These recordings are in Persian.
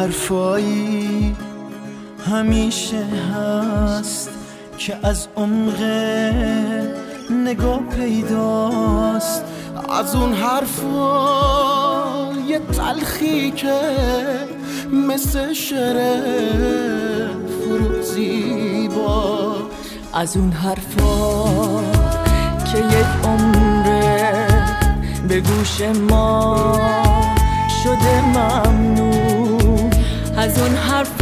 حرفایی همیشه هست که از عمق نگاه پیداست، از اون حرفای تلخی که مثل شعر فروزیبا، از اون حرفا که یک عمره به گوش ما شده ممنون، از اون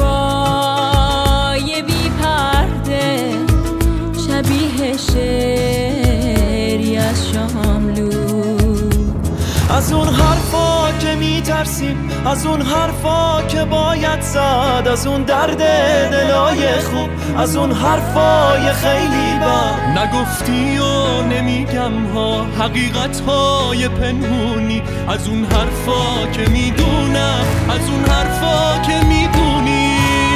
حرفای بی پرده شبیه شعری از شاملو، از اون حرفا که میترسیم، از اون حرفا که باید زد، از اون درد دلای خوب، از اون حرفای خیلی بد نگفتی و نمیگم ها، حقیقت های پنهونی، از اون حرفا که میدونم، از اون حرفا که میدونی.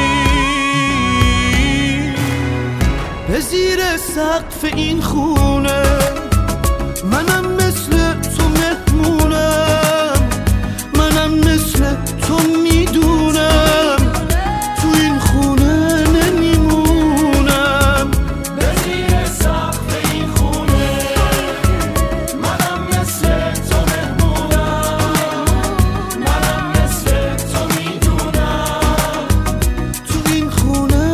به زیر سقف این خونه منم مثل تو مهمونم، منم مثل تو میدونم تو این خونه نمیمونم. به زیر سقف این خونه منم مثل تو مهمونم، منم مثل تو میدونم تو این خونه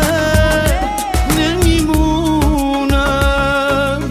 نمیمونم.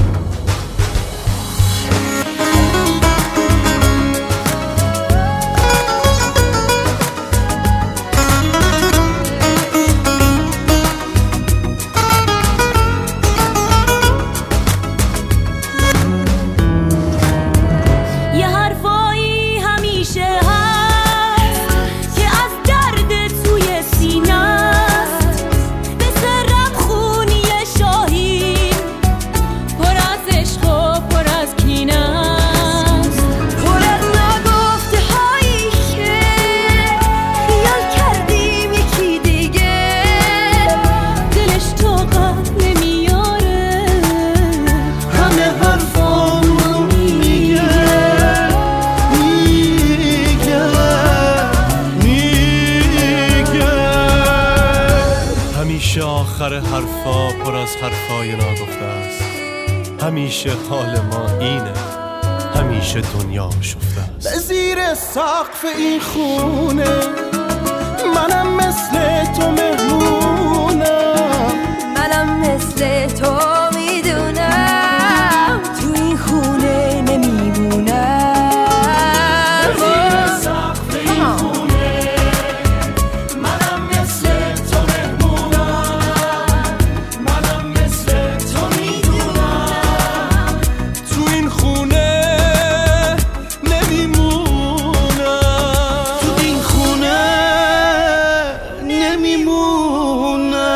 یه حرفایی همیشه هست که از درد توی سینه است، به سرم خونی شاهین پر از عشق و پر از کینه است، پر از نگفته هایی که خیال کردیم یکی دیگه دلش طاقت نمیاره، همه حرفامو میگه همیشه آخر حرفا پر از حرفای ناگفته است، همیشه حال ما اینه، همیشه دنیا شفته است. به زیر سقف این خونه منم مثل تو مهمونم، منم مثل تو میدونم تو این خونه نمیمونم. به زیر سقف این خونه منم مثل تو مهمونم، منم مثل تو میدونم تو این خونه نمیمونم، تو این خونه نمیمونم.